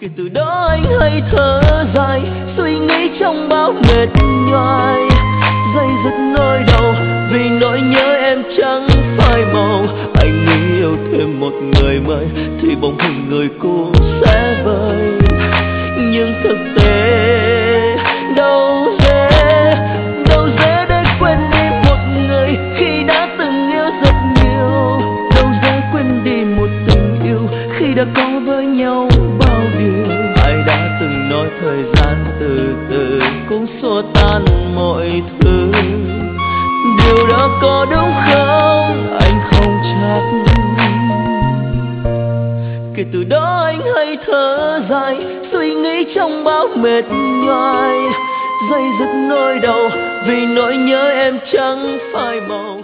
Kể từ đó anh hay thở dài, suy nghĩ trong bao mệt nhoài, dây dứt nỗi đau vì nỗi nhớ em chẳng phai màu. Anh nghĩ yêu thêm một người mới thì bóng hình người cũ sẽ vơi, nhưng thực tế đâu dễ để quên đi một người khi đã từng yêu rất nhiều. Đâu dễ quên đi một tình yêu khi đã có với nhau bao điều. Ai đã từng nói thời gian từ từ cũng xua tan mọi thứ, điều đó có đúng không anh không chắc. Kể từ đó anh hay thở dài, suy nghĩ trong bao mệt nhoài, dây dứt nỗi đau vì nỗi nhớ em chẳng phai màu.